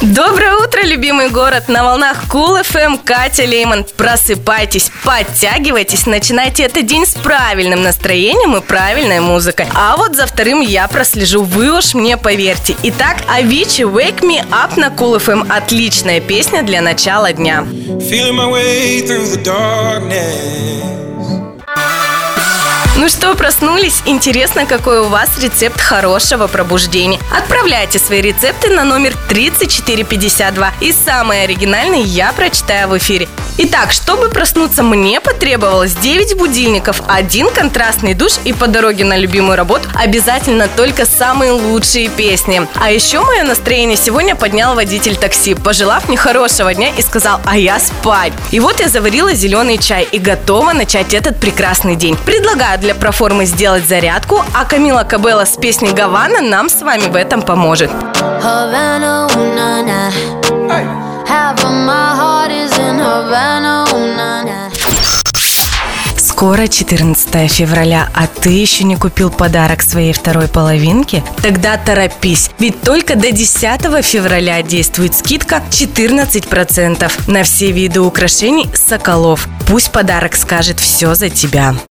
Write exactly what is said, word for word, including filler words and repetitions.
Доброе утро, любимый город! На волнах Кул эф эм Катя Лейман. Просыпайтесь, подтягивайтесь, начинайте этот день с правильным настроением и правильной музыкой. А вот за вторым я прослежу, вы уж мне поверьте. Итак, Avicii Wake Me Up на Кул эф эм. Отличная песня для начала дня. Ну что, проснулись? Интересно, какой у вас рецепт хорошего пробуждения. Отправляйте свои рецепты на номер тридцать четыре пятьдесят два. И самый оригинальный я прочитаю в эфире. Итак, чтобы проснуться, мне потребовалось девять будильников, один контрастный душ и по дороге на любимую работу обязательно только самые лучшие песни. А еще мое настроение сегодня поднял водитель такси, пожелав мне хорошего дня и сказал: а я спать. И вот я заварила зеленый чай и готова начать этот прекрасный день. Предлагаю для проформы сделать зарядку, а Камила Кабелло с песней «Гавана» нам с вами в этом поможет. Скоро четырнадцатое февраля, а ты еще не купил подарок своей второй половинке? Тогда торопись, ведь только до десятого февраля действует скидка четырнадцать процентов на все виды украшений «Соколов». Пусть подарок скажет все за тебя.